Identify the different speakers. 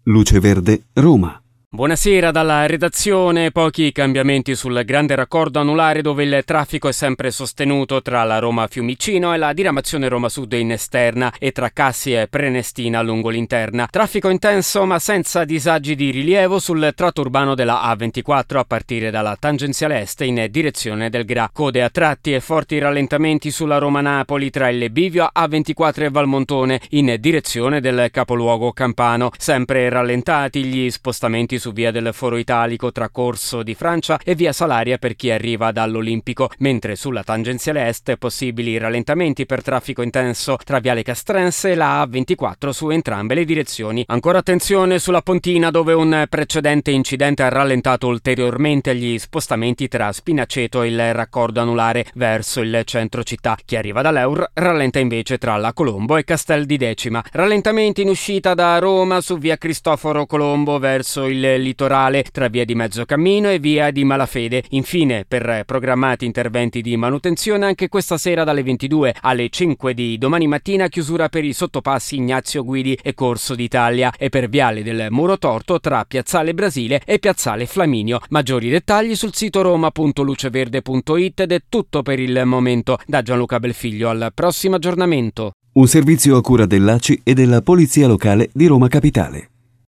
Speaker 1: Luce Verde, Roma.
Speaker 2: Buonasera dalla redazione. Pochi cambiamenti sul grande raccordo anulare dove il traffico è sempre sostenuto tra la Roma Fiumicino e la diramazione Roma Sud in esterna e tra Cassi e Prenestina lungo l'interna. Traffico intenso ma senza disagi di rilievo sul tratto urbano della A24 a partire dalla tangenziale est in direzione del Gra. Code a tratti e forti rallentamenti sulla Roma-Napoli tra il bivio A24 e Valmontone in direzione del capoluogo campano. Sempre rallentati gli spostamenti su via del Foro Italico tra Corso di Francia e via Salaria per chi arriva dall'Olimpico, mentre sulla tangenziale est possibili rallentamenti per traffico intenso tra viale Castrense e la A24 su entrambe le direzioni. Ancora attenzione sulla Pontina dove un precedente incidente ha rallentato ulteriormente gli spostamenti tra Spinaceto e il raccordo anulare verso il centro città. Chi arriva dall'Eur rallenta invece tra la Colombo e Castel di Decima. Rallentamenti in uscita da Roma su via Cristoforo Colombo verso il litorale tra via di Mezzocammino e via di Malafede. Infine, per programmati interventi di manutenzione anche questa sera dalle 22 alle 5 di domani mattina chiusura per i sottopassi Ignazio Guidi e Corso d'Italia e per viale del Muro Torto tra Piazzale Brasile e Piazzale Flaminio. Maggiori dettagli sul sito roma.luceverde.it ed è tutto per il momento. Da Gianluca Belfiglio al prossimo aggiornamento.
Speaker 1: Un servizio a cura dell'ACI e della Polizia Locale di Roma Capitale.